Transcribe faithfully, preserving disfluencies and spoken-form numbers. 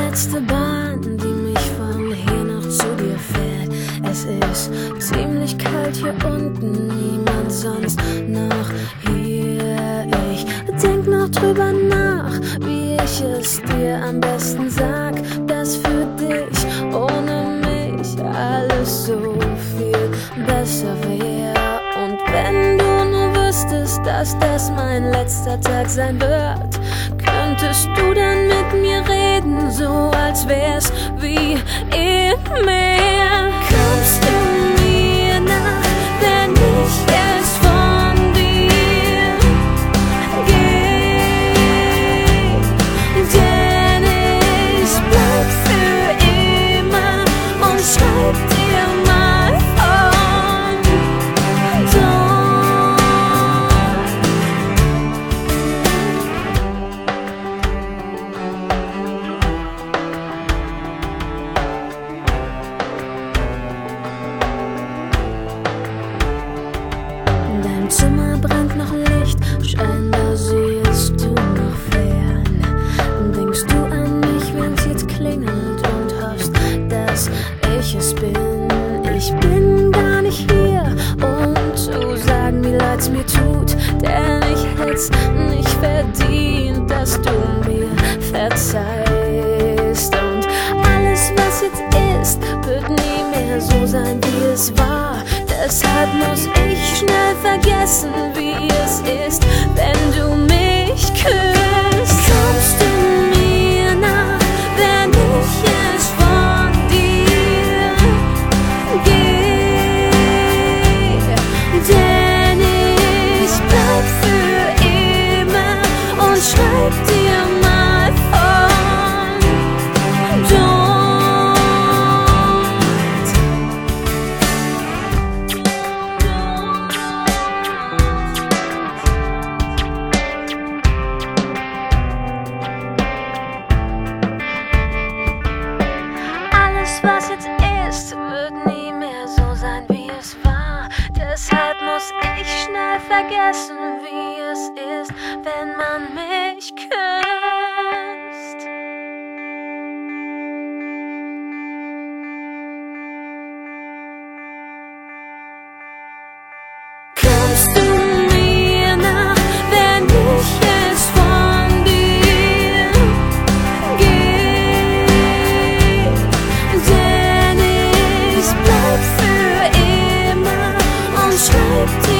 letzte Bahn, die mich von hier noch zu dir fährt. Es ist ziemlich kalt hier unten, niemand sonst noch hier. Ich denk noch drüber nach, wie ich es dir am besten sag, dass für dich ohne mich alles so viel besser wäre. Und wenn du nur wüsstest, dass das mein letzter Tag sein wird, könntest du dann mit mir reden, so als wär's wie immer. Kommst du mir nach, wenn ich es von dir geh, denn ich bleib für immer und schreib dir mal von dort. Dein Zimmer brennt noch Licht, scheinbar siehst du noch fern. Denkst du an mich, wenn's jetzt klingelt und hoffst, dass ich es bin? Ich bin gar nicht hier, um zu sagen, wie leid's mir tut, denn ich hätt's nicht verdient, dass du mir verzeihst. Und alles, was jetzt ist, wird nie mehr so sein, wie es war. Deshalb muss ich schnell vergessen, wie es ist, wenn du mich küsst. Kommst du mir nach, wenn ich es von dir geh, denn ich bleib für immer und schreib dir mal von dort. Alles, was jetzt ist, wird nie mehr so sein, wie es war. Deshalb muss ich schnell vergessen, wie es ist, wenn man mich küsst. Kommst du mir nach, wenn ich es von dir geh, denn ich bleib für immer und schreib dir